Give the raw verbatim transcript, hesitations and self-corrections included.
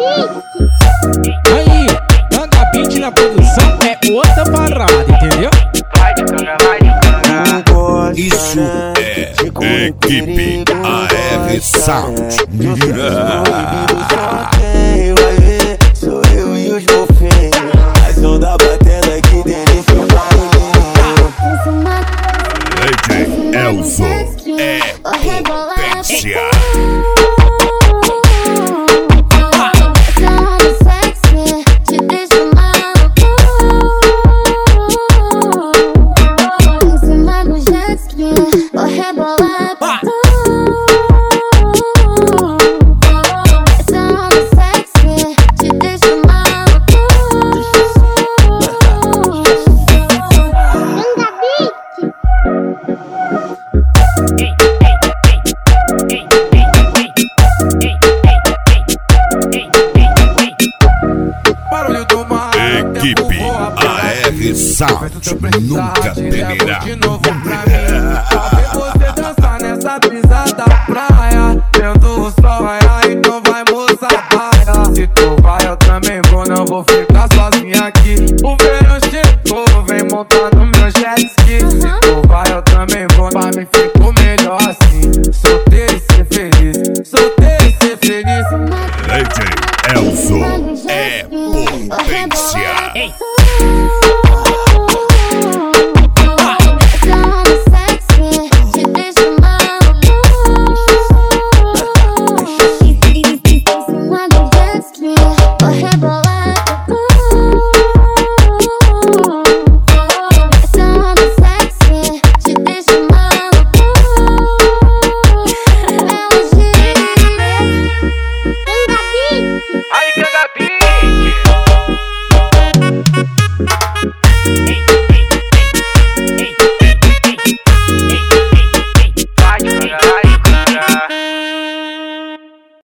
Aí, Tanga Beat na produção é outra parada, entendeu? Vai de canga, vai de canga. Isso é Equipe A R Sound. Quem vai ver sou eu e os golfinhos. A som da batendo aqui dentro do barulhinho. D J Elzo é potência. Equipe A R Sound nunca temerá. De novo pra mim, só ver você dançar nessa pisada.